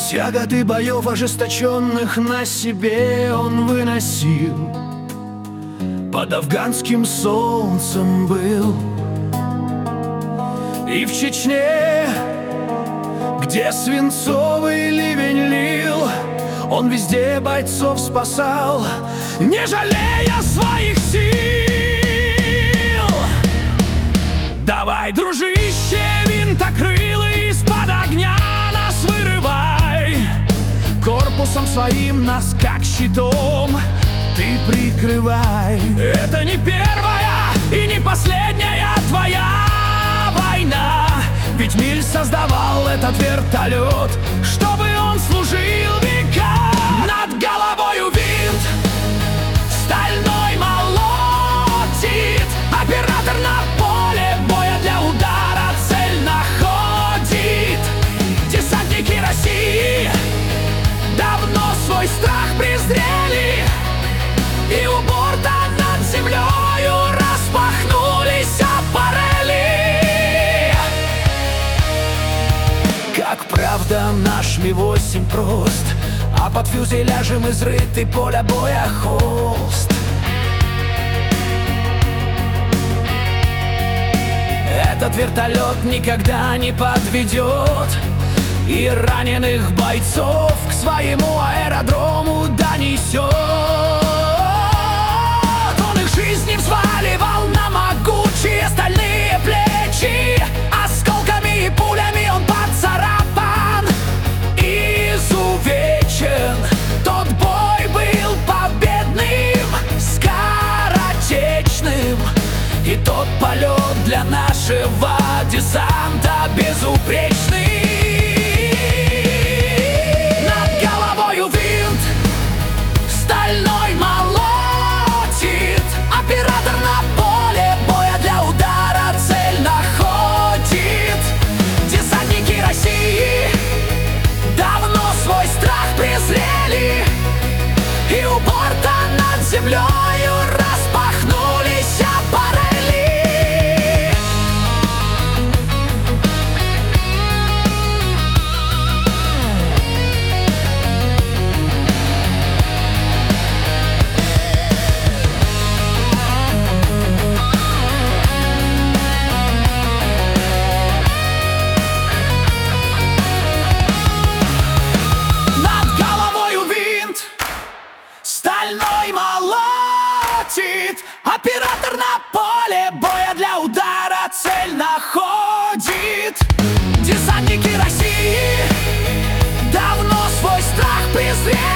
Тяготы боев ожесточенных на себе он выносил. Под афганским солнцем был. И в Чечне, где свинцовый ливень лил, он везде бойцов спасал, не жалея своих сил. Давай, дружище, винтокрылый, из-под огня нас вырывай. Корпусом своим нас, как щитом, ты прикрывай. Это не первая и не последняя твоя война. Ведь Миль создавал этот вертолет, чтобы он служил века. Над головою винт стальной молотит. Оператор на поле боя для удара цель находит. Десантники России давно свой страх презрели, и у борта над землею распахнулись аппарели. Как правда наш Ми-8 прост, а под фюзеляжем изрытый поля боя холст. Этот вертолет никогда не подведет и раненых бойцов к своему аэродрому донесет. Он их жизни взваливал на могучие стальные плечи. Осколками и пулями он поцарапан, изувечен. Тот бой был победным, скоротечным, и тот полет для нашего десанта безупречный. Над головою винт стальной молотит. Оператор на поле боя для удара цель находит. Десантники России давно свой страх презрели, и у борта над землею распахнулись аппарели. Над головою винт стальной молотит. Оператор на поле боя для удара цель находит. Десантники России давно свой страх презрели,